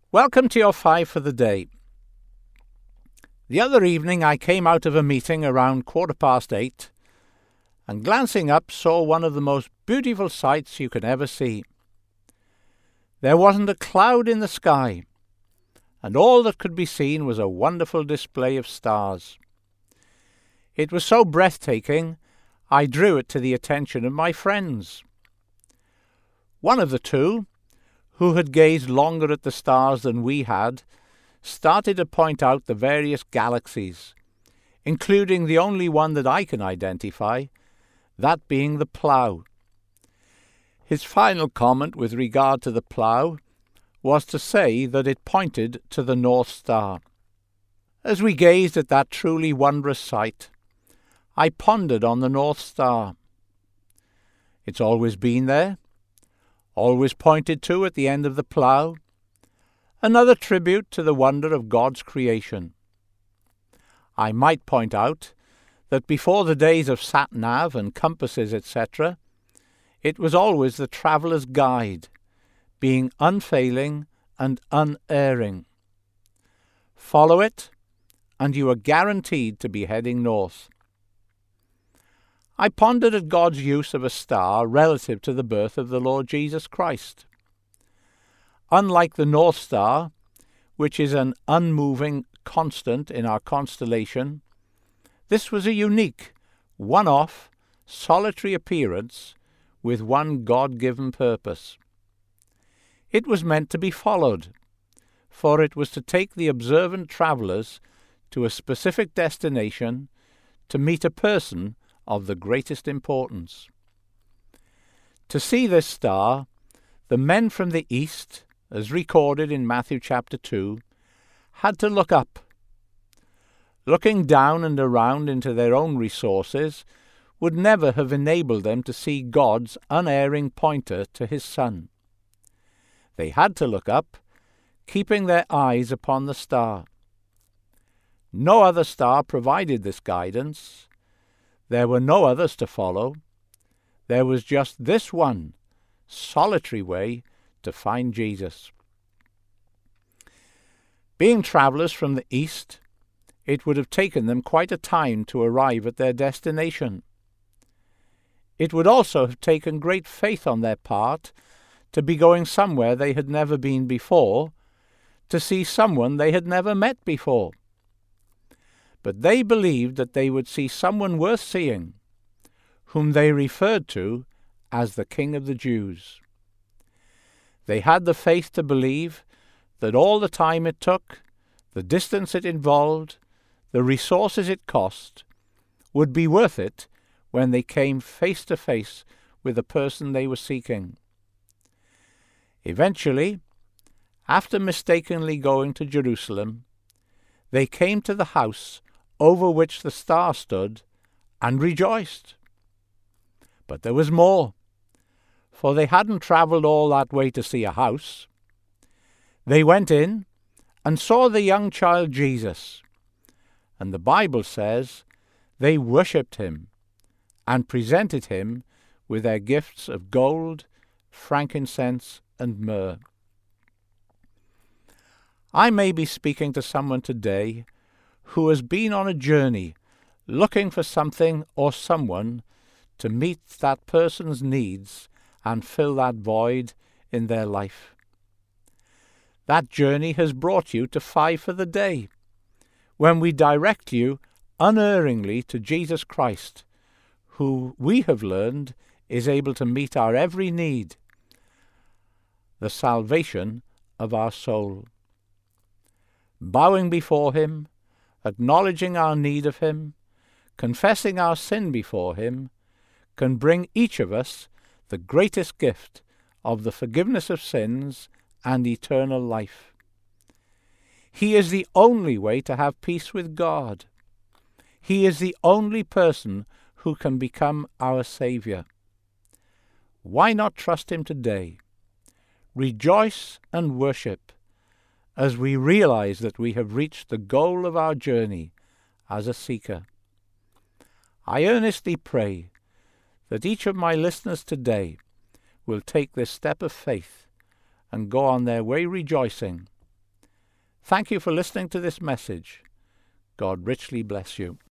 Welcome to your 5 for the day. The other evening I came out of a meeting around 8:15 and glancing up saw one of the most beautiful sights you can ever see. There wasn't a cloud in the sky, and all that could be seen was a wonderful display of stars. It was so breathtaking, I drew it to the attention of my friends. One of the two, who had gazed longer at the stars than we had, started to point out the various galaxies, including the only one that I can identify, that being the Plough. His final comment with regard to the Plough was to say that it pointed to the North Star. As we gazed at that truly wondrous sight, I pondered on the North Star. It's always been there, always pointed to at the end of the Plough, another tribute to the wonder of God's creation. I might point out that before the days of sat-nav and compasses, etc., it was always the traveller's guide, being unfailing and unerring. Follow it, and you are guaranteed to be heading north. I pondered at God's use of a star relative to the birth of the Lord Jesus Christ. Unlike the North Star, which is an unmoving constant in our constellation, this was a unique, one-off, solitary appearance with one God-given purpose. It was meant to be followed, for it was to take the observant travellers to a specific destination to meet a person of the greatest importance. To see this star, the men from the east, as recorded in Matthew chapter 2, had to look up. Looking down and around into their own resources would never have enabled them to see God's unerring pointer to his Son. They had to look up, keeping their eyes upon the star. No other star provided this guidance. There were no others to follow. There was just this one, solitary way to find Jesus. Being travellers from the east, it would have taken them quite a time to arrive at their destination. It would also have taken great faith on their part to be going somewhere they had never been before, to see someone they had never met before. But they believed that they would see someone worth seeing, whom they referred to as the King of the Jews. They had the faith to believe that all the time it took, the distance it involved, the resources it cost, would be worth it when they came face to face with the person they were seeking. Eventually, after mistakenly going to Jerusalem, they came to the house over which the star stood, and rejoiced. But there was more, for they hadn't travelled all that way to see a house. They went in and saw the young child Jesus, and the Bible says they worshipped him and presented him with their gifts of gold, frankincense, and myrrh. I may be speaking to someone today who has been on a journey looking for something or someone to meet that person's needs and fill that void in their life. That journey has brought you to 5 for the day, when we direct you unerringly to Jesus Christ, who we have learned is able to meet our every need, the salvation of our soul. Bowing before him, acknowledging our need of him, confessing our sin before him, can bring each of us the greatest gift of the forgiveness of sins and eternal life. He is the only way to have peace with God. He is the only person who can become our Saviour. Why not trust him today? Rejoice and worship as we realize that we have reached the goal of our journey as a seeker. I earnestly pray that each of my listeners today will take this step of faith and go on their way rejoicing Thank you for listening to this message. God richly bless you.